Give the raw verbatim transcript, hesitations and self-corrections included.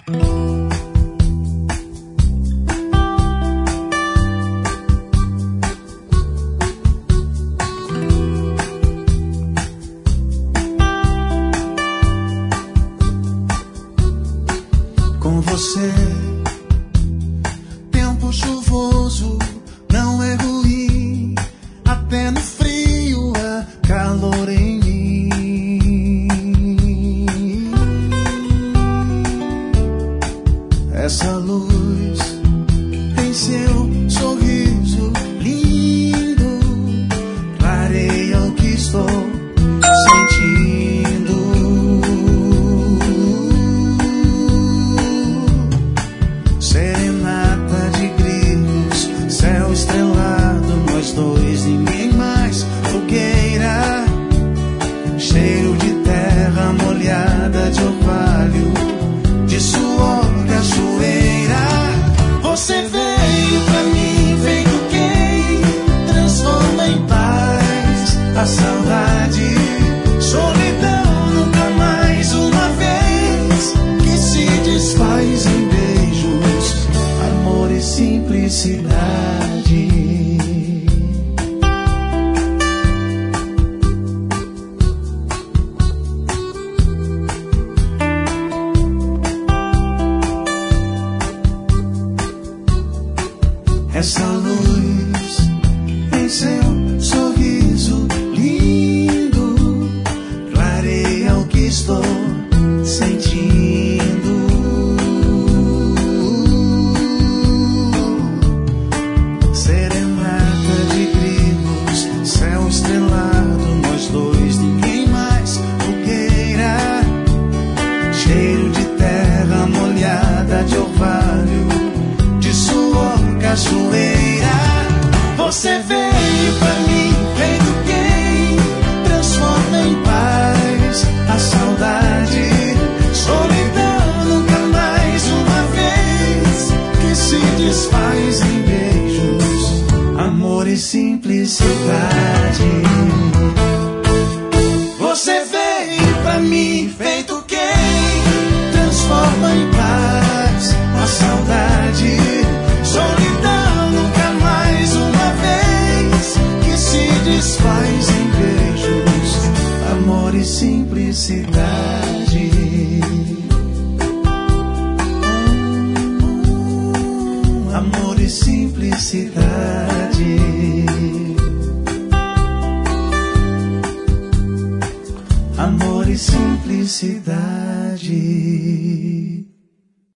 Com você, tempo chuvoso não é ruim, até no frio há calor em mim. Essa luz tem seu sorriso lindo, clareia o que estou sentindo. Serenata de grilos, céu estrelado, nós dois, ninguém mais. Fogueira, cheiro de terra molhada, de orvalho, de suor, cachoeira. Você veio pra mim, feito quem transforma em paz a saudade, solidão nunca mais uma vez, que se desfaz em beijos, amor e simplicidade. Essa luz em seu sorriso lindo, clareia o que estou sentindo. Serenata de grilos, céu estrelado, nós dois, ninguém mais. Fogueira, cheiro de terra molhada, de orvalho, de suor, cachoeira. Você veio pra mim, feito quem transforma em paz a saudade, solidão nunca mais uma vez, que se desfaz em beijos, amor e simplicidade. Você veio pra mim, feito quem transforma em paz a saudade, solidão nunca mais uma vez, que se desfaz em beijos, amor e simplicidade. Amor e simplicidade. Amor e simplicidade.